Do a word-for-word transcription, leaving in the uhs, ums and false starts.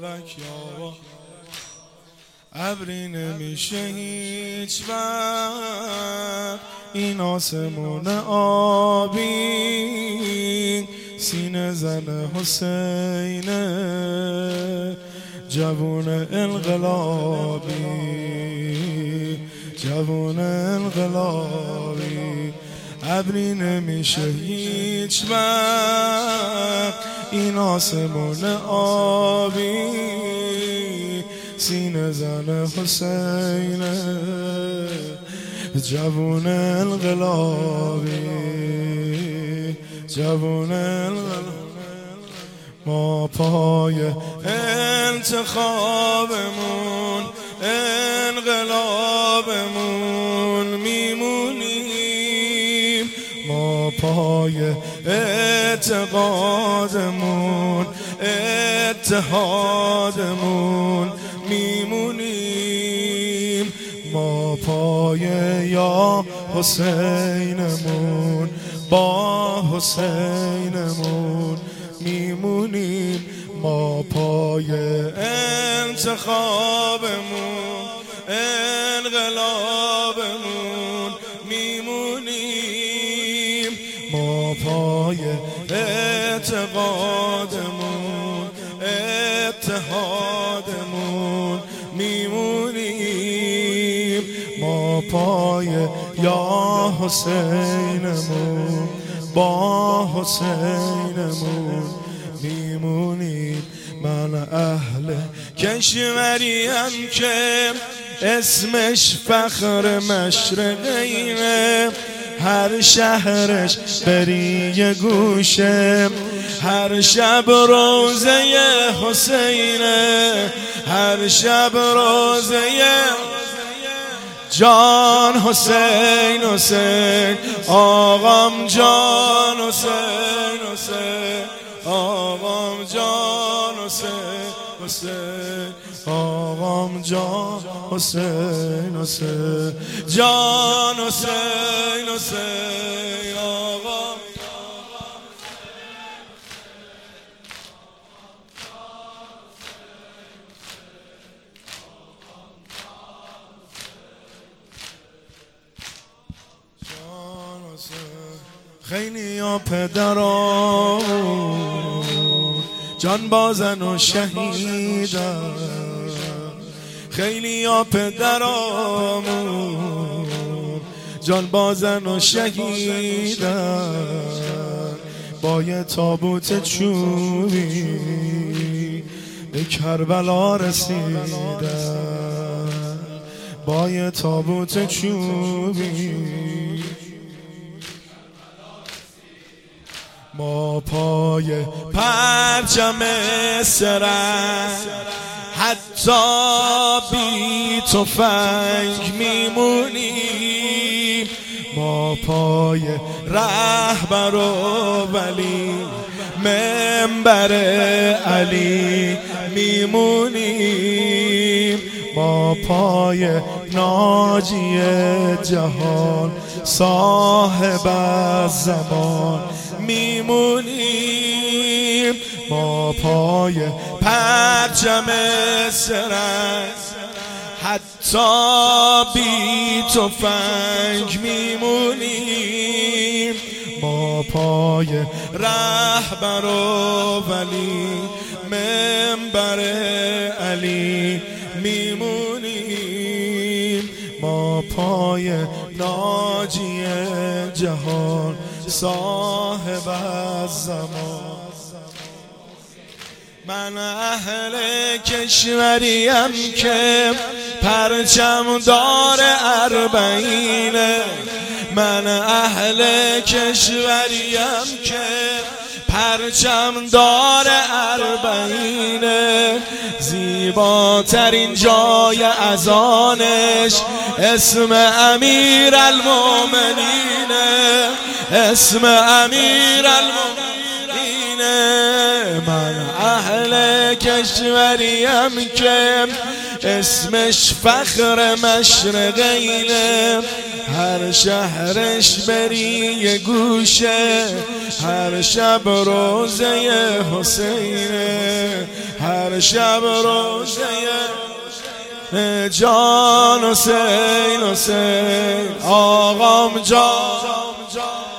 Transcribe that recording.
مبارک یا ابری نمیشه هیچ وقت این آسمون آبی سینه زن حسینه جوون انقلابی جوون انقلابی ابری نمیشه هیچ وقت این آسمون آبی سینه زن حسینه جوون انقلابی جوون انقلابی ما پای انتخابمون انقلابمون میمونیم ما پای اعتقادمون اتحادمون میمونیم ما پای یا حسینمون با حسینمون میمونیم ما پای انتخابمون انقلابمون میمونیم ما پای اعتقادمون اتحادمون میمونیم ما پای یا حسینمون با حسینمون میمونیم من اهل کشوریم که اسمش فخر مشرقینه هر شهرش بری یه گوشه هر شب روزه حسینه هر شب روزه جان حسین حسین آقام جان حسین حسین آقام جان حسین حسین آقام جان حسین حسین جان حسین حسین آقام خیلی یا پدران جان بازن و شهیدن خیلی یا پدرامون جان بازن و شهیدن با یه تابوت چوبی به کربلا رسیدن با یه تابوت چوبی ما پای پرچم سرت حتی بی تفنگ میمونیم ما پای رهبر و ولی منبر علی میمونیم ما پای ناجی جهان صاحب زمان میمونیم ما پای پرچم سرت حتی بی تفنگ میمونیم ما پای رهبر و ولی منبر علی میمونیم ما پای ناجی جهان صاحب الزمان من اهل کشوریم که پرچم دار اربعینه من اهل کشوریم که پرچم دار اربعینه زیباترین جای اذانش اسم امیر المومنینه اسم امیر المومنینه من اهل کشوریم که اسمش فخر مشرقینه هر شهرش بری یه گوشه هر شب روزه حسینه هر هر شب روزه جان حسین حسین آقام جان